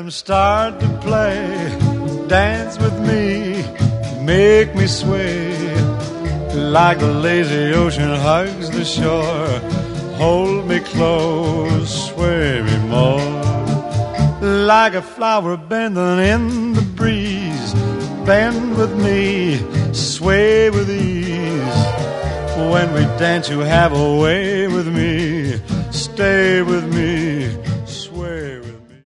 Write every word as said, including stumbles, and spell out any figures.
rhythm start to play. Dance with me, make me sway. Like the lazy ocean hugs the shore. Hold me close, sway me more. Like a flower bending in the breeze. Bend with me, sway with ease. When we dance you have a way with me. Stay with me,